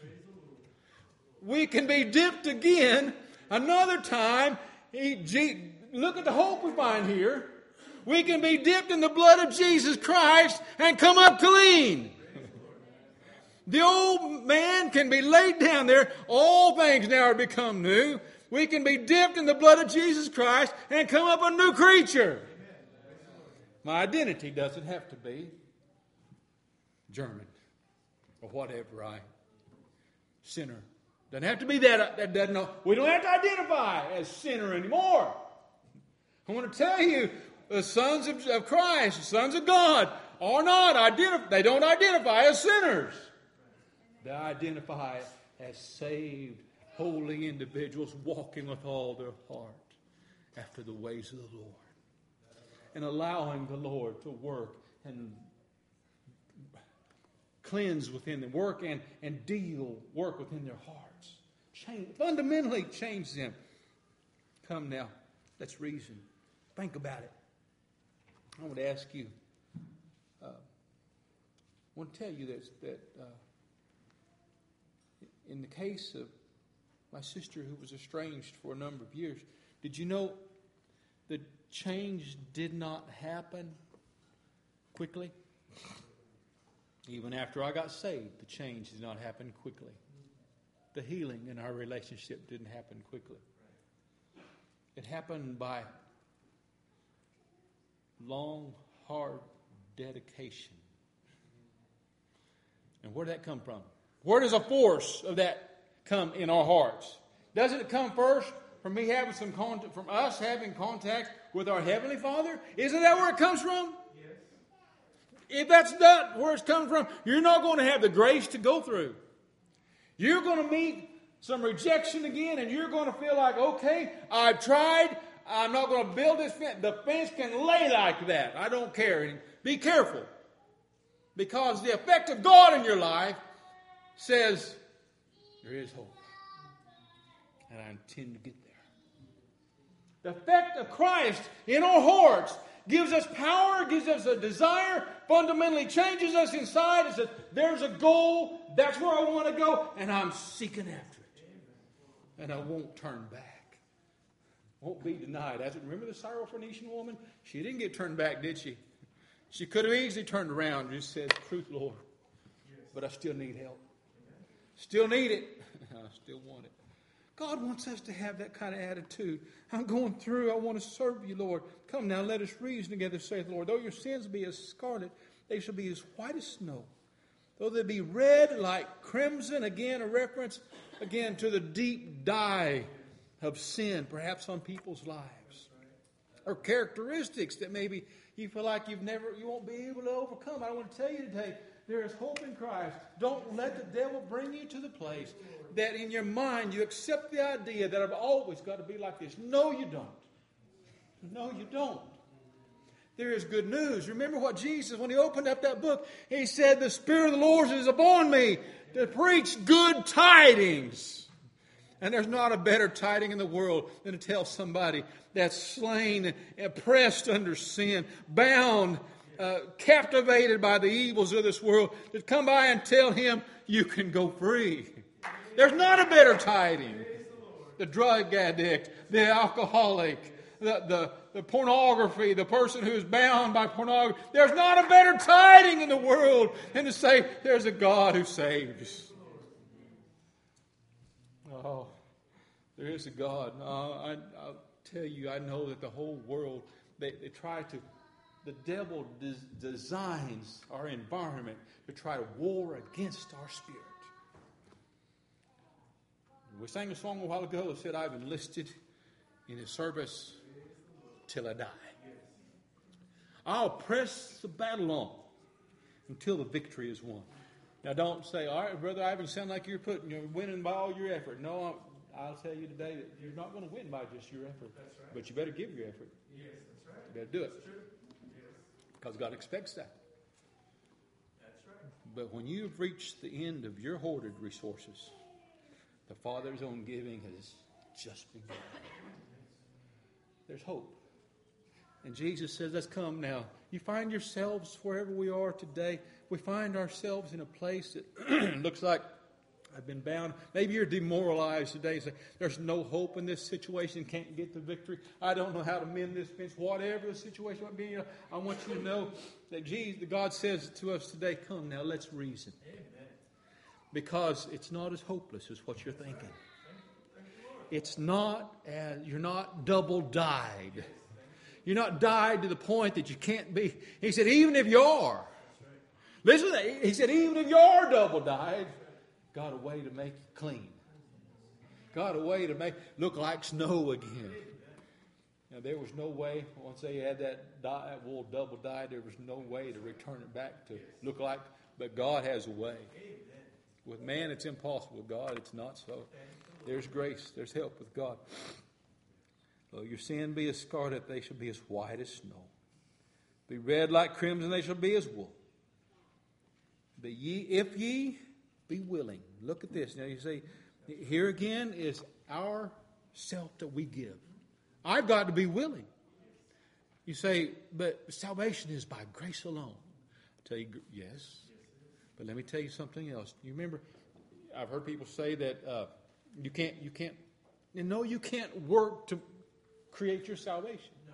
We can be dipped again another time. Look at the hope we find here. We can be dipped in the blood of Jesus Christ and come up clean. The old man can be laid down there. All things now are become new. We can be dipped in the blood of Jesus Christ and come up a new creature. My identity doesn't have to be German or whatever sinner. Doesn't have to be that. That doesn't know. We don't have to identify as sinner anymore. I want to tell you, the sons of Christ, the sons of God, are not they don't identify as sinners. They identify as saved, holy individuals walking with all their heart after the ways of the Lord. And allowing the Lord to work and cleanse within them, work within their hearts. Fundamentally change them. Come now, let's reason. Think about it. I want to ask you, I want to tell you that in the case of my sister who was estranged for a number of years, did you know the change did not happen quickly? Even after I got saved, the change did not happen quickly. The healing in our relationship didn't happen quickly. It happened by long, hard dedication. And where did that come from? Where does the force of that come in our hearts? Doesn't it come first from me having some contact, from us having contact with our Heavenly Father? Isn't that where it comes from? Yes. If that's not where it's coming from, you're not going to have the grace to go through. You're going to meet some rejection again, and you're going to feel like, okay, I've tried. I'm not going to build this fence. The fence can lay like that. I don't care. And be careful. Because the effect of God in your life says, there is hope. And I intend to get there. The effect of Christ in our hearts gives us power, gives us a desire, fundamentally changes us inside. It says, there's a goal. That's where I want to go. And I'm seeking after it. And I won't turn back. Won't be denied. Remember the Syrophoenician woman? She didn't get turned back, did she? She could have easily turned around and just said, truth, Lord. But I still need help. Still need it. I still want it. God wants us to have that kind of attitude. I'm going through. I want to serve you, Lord. Come now, let us reason together, saith the Lord. Though your sins be as scarlet, they shall be as white as snow. Though they be red like crimson. Again, a reference again to the deep dye of sin, perhaps on people's lives. Or characteristics that maybe you feel like you won't be able to overcome. I want to tell you today, there is hope in Christ. Don't let the devil bring you to the place that in your mind you accept the idea that I've always got to be like this. No, you don't. No, you don't. There is good news. Remember what Jesus, when he opened up that book, he said, the Spirit of the Lord is upon me to preach good tidings. And there's not a better tiding in the world than to tell somebody that's slain, oppressed under sin, bound, captivated by the evils of this world, to come by and tell him, you can go free. There's not a better tiding. The drug addict, the alcoholic, the pornography, the person who is bound by pornography. There's not a better tiding in the world than to say there's a God who saves. Oh, there is a God. I'll tell you, I know that the whole world, they try to, the devil designs our environment to try to war against our spirit. We sang a song a while ago that said, I've enlisted in His service till I die. I'll press the battle on until the victory is won. Now don't say, all right, Brother Ivan, sound like you're winning by all your effort. No, I'll tell you today that you're not going to win by just your effort. That's right. But you better give your effort. Yes, that's right. You better do it. That's true. Yes. Because God expects that. That's right. But when you've reached the end of your hoarded resources, the Father's own giving has just begun. There's hope. And Jesus says, let's come now. You find yourselves wherever we are today. We find ourselves in a place that looks like I've been bound. Maybe you're demoralized today. Say, there's no hope in this situation. Can't get the victory. I don't know how to mend this fence. Whatever the situation might be, I want you to know that God says to us today, come now, let's reason. Amen. Because it's not as hopeless as what you're thinking. It's not as, you're not double died. You're not died to the point that you can't be. He said, even if you are. Listen to that. He said, even if you are double died, got a way to make you clean. Got a way to make look like snow again. Now, there was no way, once they had that wool double dyed, there was no way to return it back to look like, but God has a way. With man, it's impossible. With God, it's not so. There's grace. There's help with God. Though your sin be as scarlet, they shall be as white as snow. Be red like crimson, they shall be as wool. But if ye be willing. Look at this. Now you say, here again is our self that we give. I've got to be willing. You say, but salvation is by grace alone. I tell you, yes. But let me tell you something else. You remember, I've heard people say that you can't work to create your salvation. No.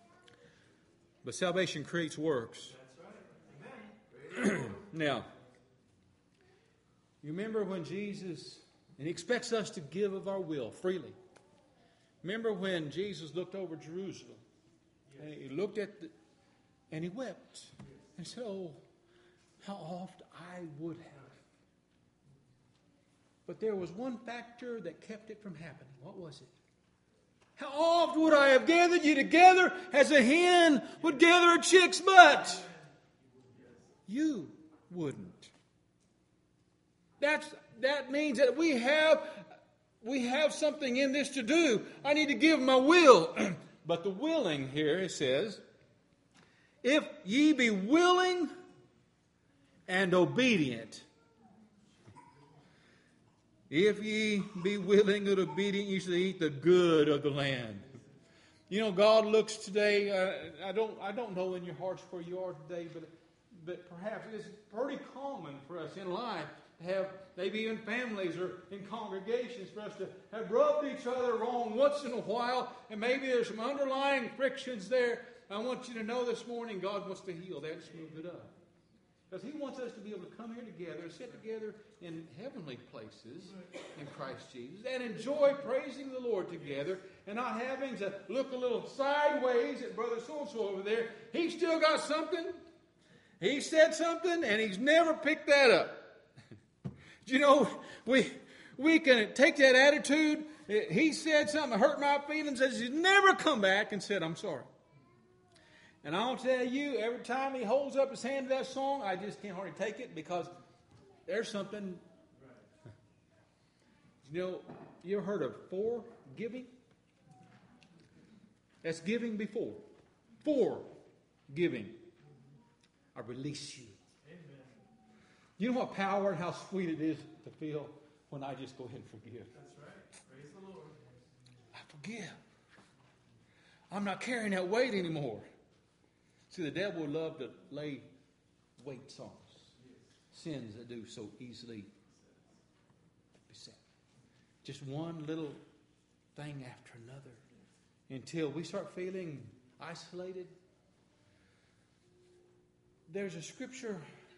But salvation creates works. That's right. Amen. Now, you remember when Jesus, and He expects us to give of our will freely. Remember when Jesus looked over Jerusalem, and He looked at and He wept, and said, oh, how oft I would have. But there was one factor that kept it from happening. What was it? How oft would I have gathered you together as a hen would gather her chicks, but you wouldn't. That means that we have something in this to do. I need to give my will. But the willing here, it says, if ye be willing and obedient. If ye be willing and obedient, you shall eat the good of the land. You know, God looks today. I don't know in your hearts where you are today, but perhaps it is pretty common for us in life to have maybe even families or in congregations for us to have rubbed each other wrong once in a while, and maybe there's some underlying frictions there. I want you to know this morning, God wants to heal that and smooth it up. Because He wants us to be able to come here together, sit together in heavenly places in Christ Jesus, and enjoy praising the Lord together, and not having to look a little sideways at Brother So-and-so over there. He's still got something. He said something, and he's never picked that up. You know, we can take that attitude. He said something that hurt my feelings, and he's never come back and said, I'm sorry. And I'll tell you, every time he holds up his hand to that song, I just can't hardly take it because there's something. You know, you ever heard of forgiving? That's giving before. Forgiving. I release you. Amen. You know what power and how sweet it is to feel when I just go ahead and forgive. That's right. Praise the Lord. I forgive. I'm not carrying that weight anymore. See, the devil would love to lay weights on us. Sins that do so easily beset. Just one little thing after another. until we start feeling isolated. There's a scripture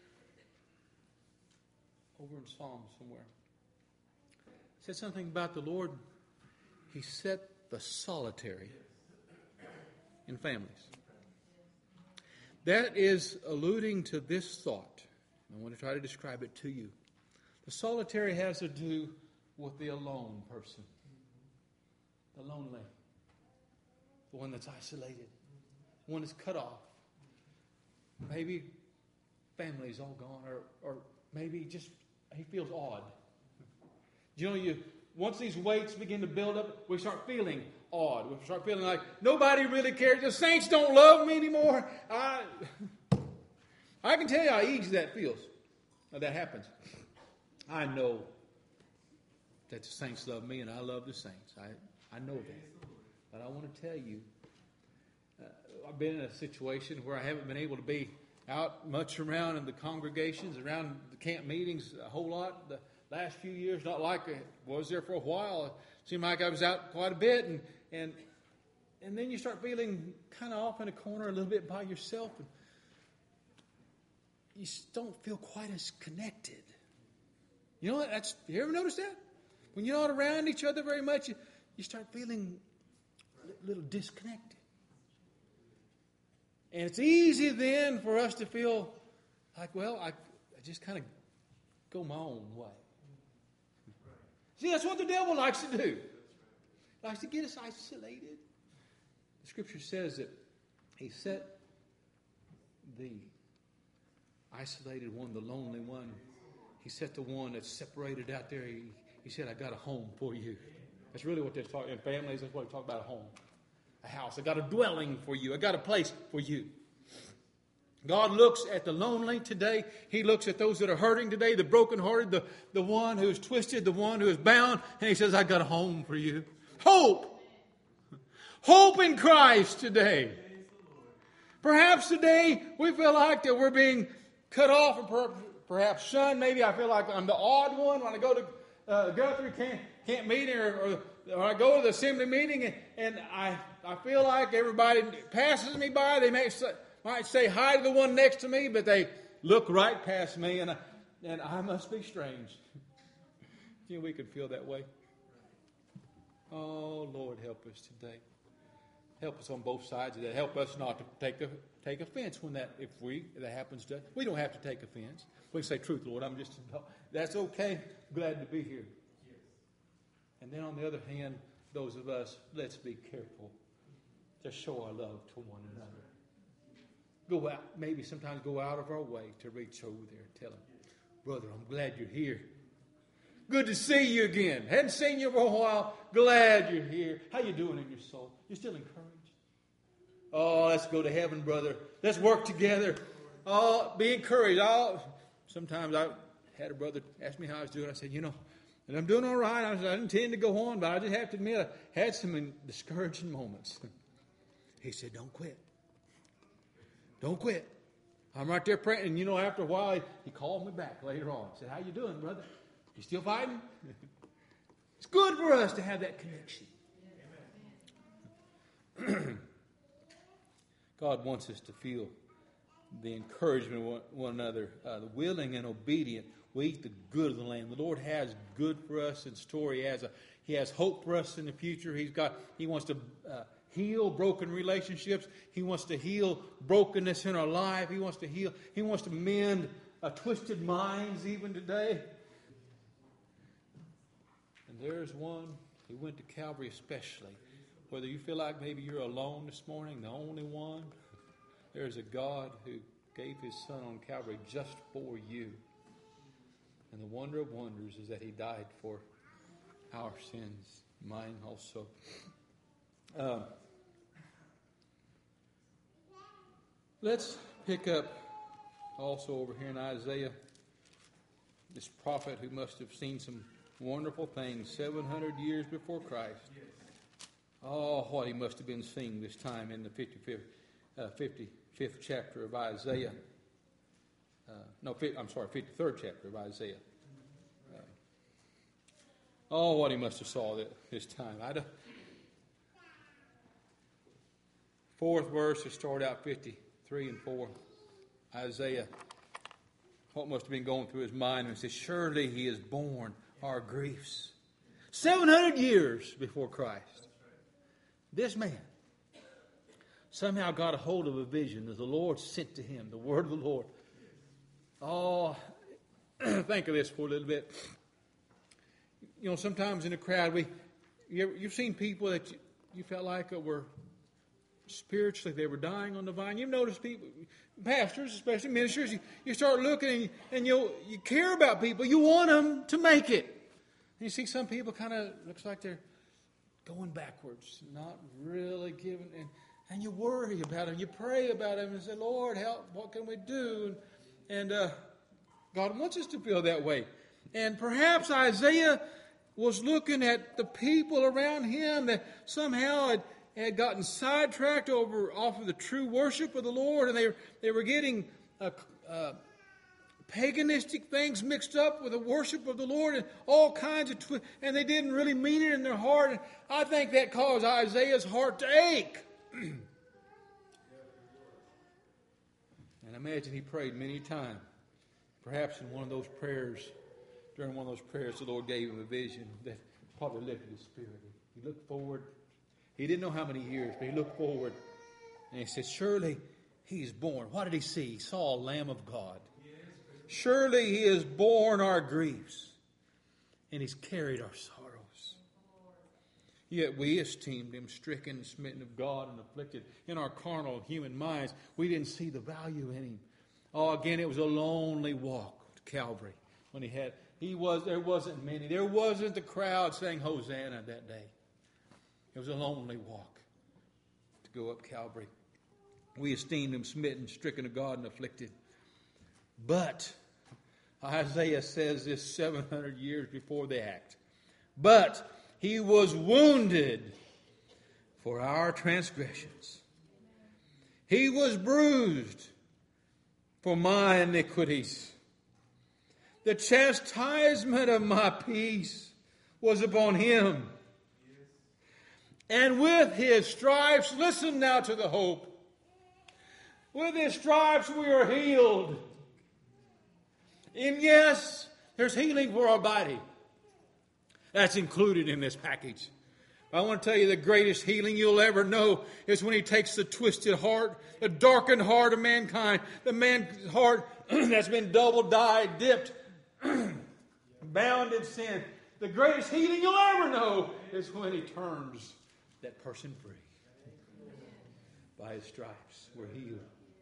over in Psalms somewhere. It said something about the Lord. He set the solitary in families. That is alluding to this thought. I want to try to describe it to you. The solitary has to do with the alone person. The lonely. The one that's isolated. The one that's cut off. Maybe family's all gone, or maybe just he feels odd. Once these weights begin to build up, we start feeling odd. We start feeling like nobody really cares. The saints don't love me anymore. I can tell you how easy that feels. That happens. I know that the saints love me and I love the saints. I know that. But I want to tell you, I've been in a situation where I haven't been able to be out much around in the congregations, around the camp meetings a whole lot the last few years. Not like I was there for a while. It seemed like I was out quite a bit. And then you start feeling kind of off in a corner a little bit by yourself. And you don't feel quite as connected. You know what? You ever notice that? When you're not around each other very much, you start feeling a little disconnected. And it's easy then for us to feel like, well, I just kind of go my own way. See, that's what the devil likes to do. He likes to get us isolated. The Scripture says that he set the isolated one, the lonely one. He set the one that's separated out there. He said, I got a home for you. That's really what they're talking in families. That's what they talk about, a home. A house. I got a dwelling for you. I got a place for you. God looks at the lonely today. He looks at those that are hurting today, the brokenhearted, the one who is twisted, the one who is bound. And he says, I got a home for you. Hope. Hope in Christ today. Perhaps today we feel like that we're being cut off and perhaps shunned. Maybe I feel like I'm the odd one when I go to Guthrie camp meeting or I go to the assembly meeting and I feel like everybody passes me by. They might say hi to the one next to me, but they look right past me and I must be strange. We can feel that way. Oh, Lord, help us today. Help us on both sides of that. Help us not to take offense when that happens to us. We don't have to take offense. We can say, truth, Lord, that's okay. Glad to be here. And then on the other hand, those of us, let's be careful to show our love to one another. Go out, maybe sometimes go out of our way to reach over there and tell them, brother, I'm glad you're here. Good to see you again. Hadn't seen you for a while. Glad you're here. How you doing in your soul? You still encouraged? Oh, let's go to heaven, brother. Let's work together. Oh, be encouraged. Sometimes I had a brother ask me how I was doing. I said, and I'm doing all right. I didn't intend to go on, but I just have to admit I had some discouraging moments. He said, don't quit. Don't quit. I'm right there praying. And after a while, he called me back later on. He said, how you doing, brother? You still fighting? It's good for us to have that connection. God wants us to feel the encouragement of one another, the willing and obedient. We eat the good of the land. The Lord has good for us in store. He has hope for us in the future. He wants to heal broken relationships. He wants to heal brokenness in our life. He wants to mend twisted minds even today. And there's one who went to Calvary especially. Whether you feel like maybe you're alone this morning, the only one, there's a God who gave his son on Calvary just for you. And the wonder of wonders is that he died for our sins, mine also. Let's pick up also over here in Isaiah, this prophet who must have seen some wonderful things 700 years before Christ. Oh, what he must have been seeing this time in the 55th chapter of Isaiah. 53rd chapter of Isaiah. What he must have saw this time. fourth verse, it started out 53 and 4. Isaiah, what must have been going through his mind when he says, surely he has borne our griefs. 700 years before Christ. This man somehow got a hold of a vision that the Lord sent to him, the word of the Lord. Oh, think of this for a little bit. You know, sometimes in a crowd, you've seen people that you felt like were spiritually, they were dying on the vine. You've noticed people, pastors, especially ministers, you start looking and you care about people. You want them to make it. And you see some people kind of, looks like they're going backwards, not really giving, and you worry about them. You pray about them and say, Lord, help, what can we do? And God wants us to feel that way. And perhaps Isaiah was looking at the people around him that somehow had gotten sidetracked off of the true worship of the Lord, and they were getting paganistic things mixed up with the worship of the Lord, and all kinds of and they didn't really mean it in their heart. And I think that caused Isaiah's heart to ache. And I imagine he prayed many times. Perhaps in one of those prayers, during one of those prayers, the Lord gave him a vision that probably lifted his spirit. He looked forward. He didn't know how many years, but he looked forward. And he said, surely he's born. What did he see? He saw a Lamb of God. Surely he has borne our griefs, and he's carried our sorrows. Yet we esteemed him stricken and smitten of God and afflicted. In our carnal human minds, we didn't see the value in him. Oh, again, it was a lonely walk to Calvary. When there wasn't many. There wasn't the crowd saying Hosanna that day. It was a lonely walk to go up Calvary. We esteemed him smitten, stricken of God, and afflicted. But Isaiah says this 700 years before the act. But he was wounded for our transgressions. He was bruised for my iniquities. The chastisement of my peace was upon him. And with his stripes, listen now to the hope. With his stripes we are healed. And yes, there's healing for our body. That's included in this package. I want to tell you the greatest healing you'll ever know is when he takes the twisted heart, the darkened heart of mankind, the man's heart that's been double dyed, dipped, bound in sin. The greatest healing you'll ever know is when he turns that person free. By his stripes, we're healed.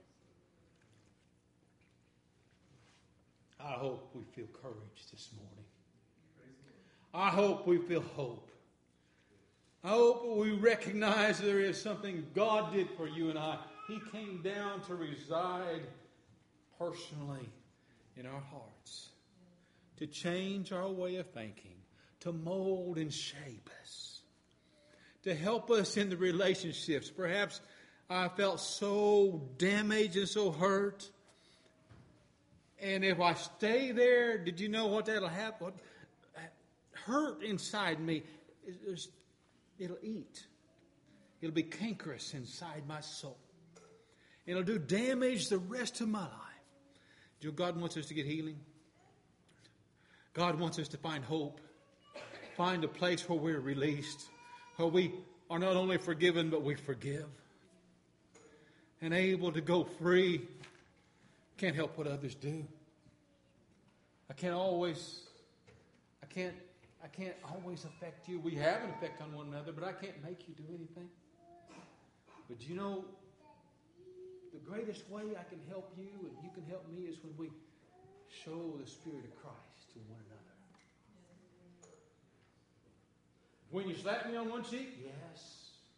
I hope we feel courage this morning. I hope we feel hope. I hope we recognize there is something God did for you and I. He came down to reside personally in our hearts, to change our way of thinking, to mold and shape us, to help us in the relationships. Perhaps I felt so damaged and so hurt. And if I stay there, did you know what that'll happen? What hurt inside me, it'll eat. It'll be cankerous inside my soul. It'll do damage the rest of my life. Do you know God wants us to get healing? God wants us to find hope. Find a place where we're released. Where we are not only forgiven, but we forgive. And able to go free. Can't help what others do. I can't always affect you. We have an effect on one another, but I can't make you do anything. But you know, the greatest way I can help you and you can help me is when we show the Spirit of Christ to one another. When you slap me on one cheek, yes.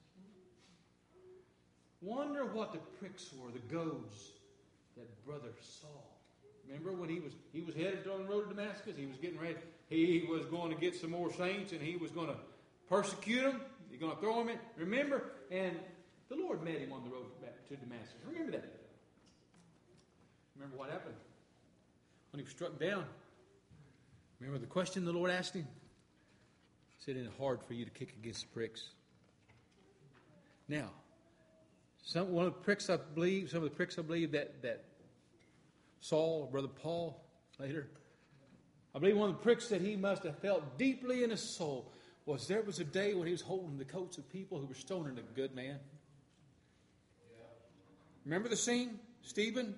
Wonder what the pricks were, the goads that brother Saul. Remember when he was headed on the road to Damascus? He was getting ready. He was going to get some more saints, and he was going to persecute them. He's going to throw them in. Remember? And the Lord met him on the road back to Damascus. Remember that. Remember what happened? When he was struck down. Remember the question the Lord asked him? He said, "Isn't it hard for you to kick against the pricks?" Now, Some of the pricks I believe that Saul, Brother Paul, later, I believe one of the pricks that he must have felt deeply in his soul was there was a day when he was holding the coats of people who were stoning a good man. Remember the scene? Stephen,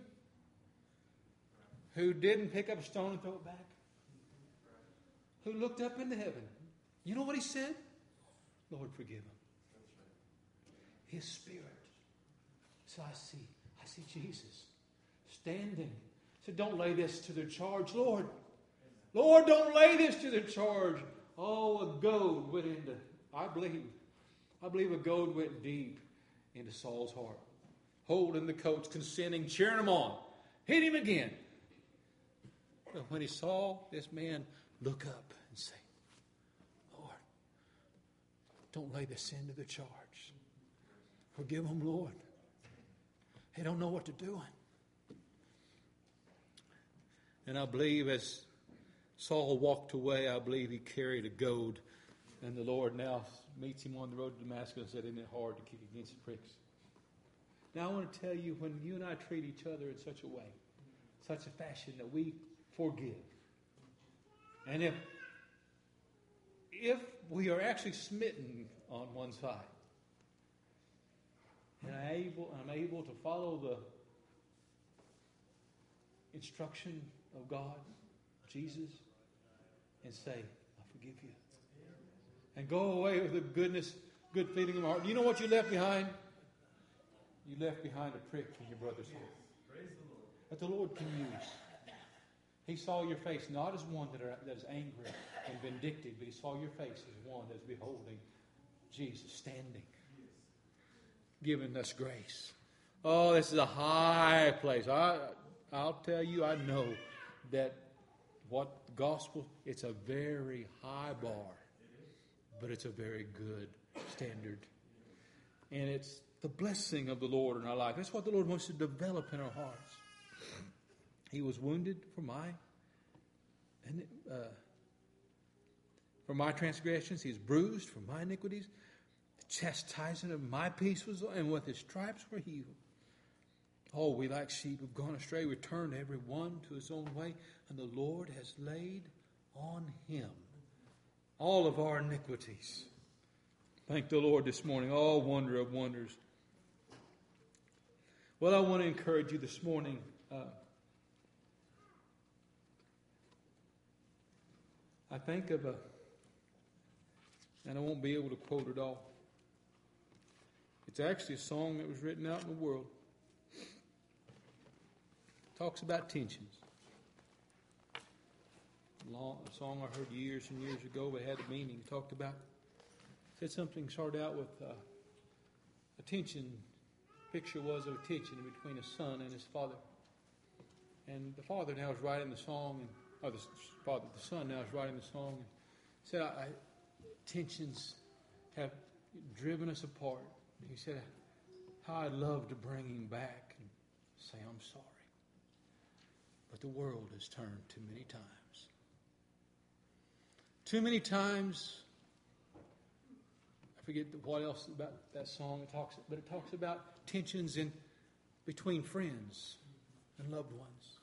who didn't pick up a stone and throw it back, who looked up into heaven. You know what he said? Lord, forgive him. His spirit. So I see Jesus standing. He said, don't lay this to their charge, Lord. Lord, don't lay this to their charge. Oh, a goad went into, I believe a goad went deep into Saul's heart. Holding the coats, consenting, cheering him on. Hit him again. But when he saw this man look up and say, Lord, don't lay this sin to their charge. Forgive them, Lord. They don't know what they're doing. And I believe as Saul walked away, I believe he carried a goad. And the Lord now meets him on the road to Damascus and said, isn't it hard to kick against the pricks? Now I want to tell you, when you and I treat each other in such a way, such a fashion that we forgive. And if we are actually smitten on one side, and I'm able to follow the instruction of God, Jesus, and say, I forgive you. And go away with a good feeling in my heart. You know what you left behind? You left behind a prick in your brother's heart. Praise the Lord. That the Lord can use. He saw your face not as one that is angry and vindictive, but he saw your face as one that is beholding Jesus standing, giving us grace. Oh, this is a high place. I'll tell you, I know that what the gospel, it's a very high bar, but it's a very good standard. And it's the blessing of the Lord in our life. That's what the Lord wants to develop in our hearts. He was wounded for my transgressions. He was bruised for my iniquities. The chastisement of my peace was, and with his stripes were healed. Oh, we like sheep have gone astray. We turned every one to his own way, and the Lord has laid on him all of our iniquities. Thank the Lord this morning. Oh, wonder of wonders. Well, I want to encourage you this morning. I think of and I won't be able to quote it all. It's actually a song that was written out in the world. It talks about tensions. A song I heard years and years ago, but it had a meaning. It talked about, said something, started out with a tension. Picture was of a tension between a son and his father. And the father now is writing the song, the son now is writing the song. And said, tensions have driven us apart. He said, how I'd love to bring him back and say, I'm sorry. But the world has turned too many times. Too many times, I forget what else about that song it talks about tensions in between friends and loved ones.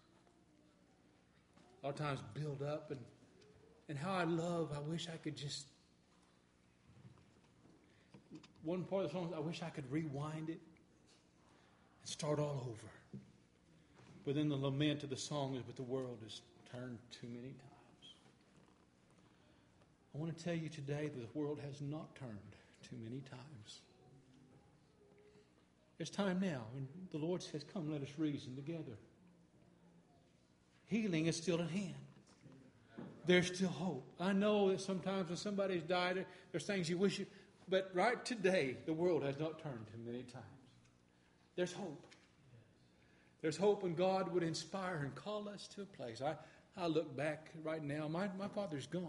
A lot of times build up and how I wish I could just, one part of the song, I wish I could rewind it and start all over. But then the lament of the song is, but the world has turned too many times. I want to tell you today that the world has not turned too many times. It's time now. And the Lord says, come, let us reason together. Healing is still at hand. There's still hope. I know that sometimes when somebody's died, there's things you wish you... But right today, the world has not turned too many times. There's hope. There's hope, and God would inspire and call us to a place. I look back right now. My father's gone.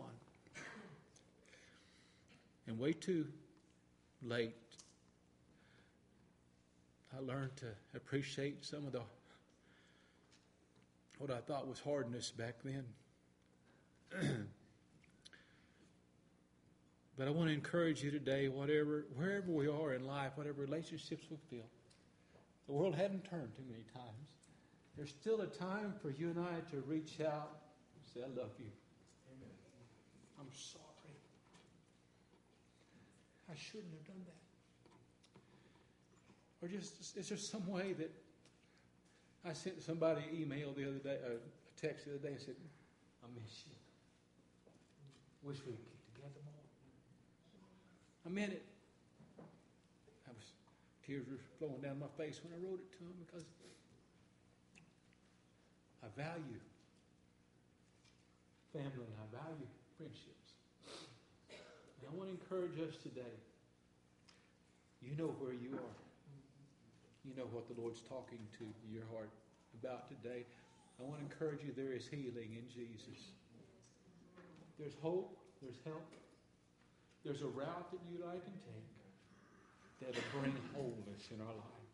And way too late, I learned to appreciate some of what I thought was hardness back then. But I want to encourage you today, wherever we are in life, whatever relationships we feel, The world hadn't turned too many times. There's still a time for you and I to reach out and say, I love you. Amen. I'm sorry. I shouldn't have done that. Or just, is there some way that I sent somebody an email the other day, a text the other day, and said, I miss you. Wish we could get together more. I meant it. Tears were flowing down my face when I wrote it to him because I value family and I value friendships. And I want to encourage us today. You know where you are. You know what the Lord's talking to your heart about today. I want to encourage you there is healing in Jesus. There's hope. There's help. There's a route that you and I can take that'll bring wholeness in our life.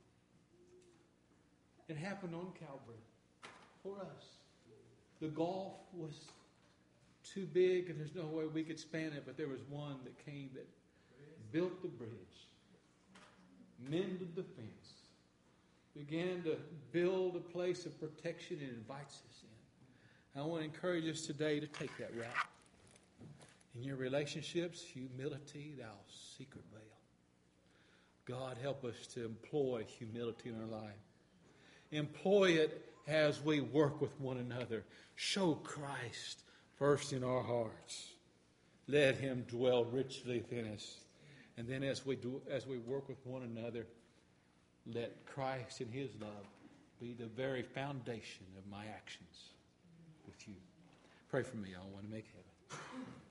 It happened on Calvary for us. The gulf was too big and there's no way we could span it, but there was one that came that built the bridge, mended the fence, began to build a place of protection and invites us in. I want to encourage us today to take that route. In your relationships, humility, thou secret veil. God, help us to employ humility in our life. Employ it as we work with one another. Show Christ first in our hearts. Let him dwell richly within us. And then as we work with one another, let Christ in his love be the very foundation of my actions with you. Pray for me. I want to make heaven.